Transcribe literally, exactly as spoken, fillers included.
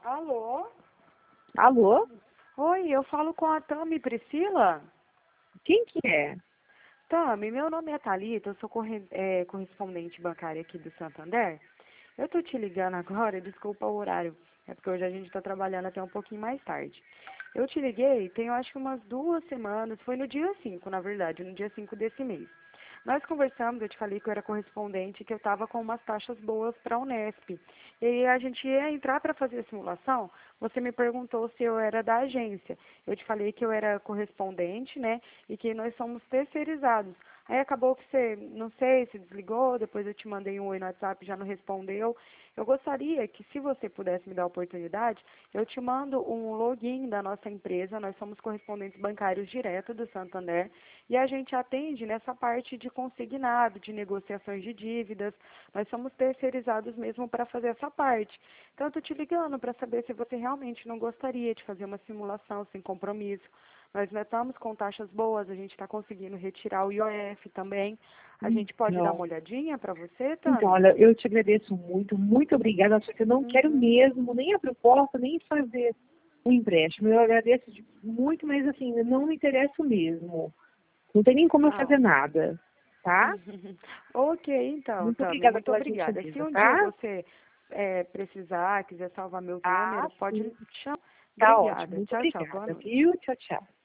Alô? Alô? Oi, eu falo com a Tami Priscila? Quem que é? Tami, meu nome é Thalita, eu sou corre é, correspondente bancária aqui do Santander. Eu tô te ligando agora, desculpa o horário, é porque hoje a gente tá trabalhando até um pouquinho mais tarde. Eu te liguei, tem eu acho que umas duas semanas, foi no dia cinco, na verdade, no dia cinco desse mês. Nós conversamos, eu te falei que eu era correspondente, que eu estava com umas taxas boas para a Unesp. E aí a gente ia entrar para fazer a simulação, você me perguntou se eu era da agência. Eu te falei que eu era correspondente, né, e que nós somos terceirizados. Aí acabou que você, não sei, se desligou, depois eu te mandei um oi no WhatsApp, já não respondeu. Eu gostaria que, se você pudesse me dar a oportunidade, eu te mando um login da nossa empresa, nós somos correspondentes bancários direto do Santander, e a gente atende nessa parte de consignado, de negociações de dívidas, nós somos terceirizados mesmo para fazer essa parte. Então, eu estou te ligando para saber se você realmente não gostaria de fazer uma simulação sem compromisso. Nós já estamos com taxas boas, a gente está conseguindo retirar o I O F também. A gente pode dar Não. uma olhadinha para você, Então, Tami? olha, eu te agradeço muito, muito obrigada, só que eu não quero Uhum. mesmo nem a proposta, nem fazer o empréstimo. Eu agradeço de- muito, mas assim, eu não me interesso mesmo. Não tem nem como eu Ah, fazer nada, tá? ok, então, Muito Tami, obrigada muito pela obrigada. Se gentileza, um dia tá? você eh, precisar, quiser salvar meus Tá, números, pode sim. chamar. Tá ótimo. Obrigada. Muito Tchau, tchau. Boa obrigada, noite. viu? Tchau, tchau.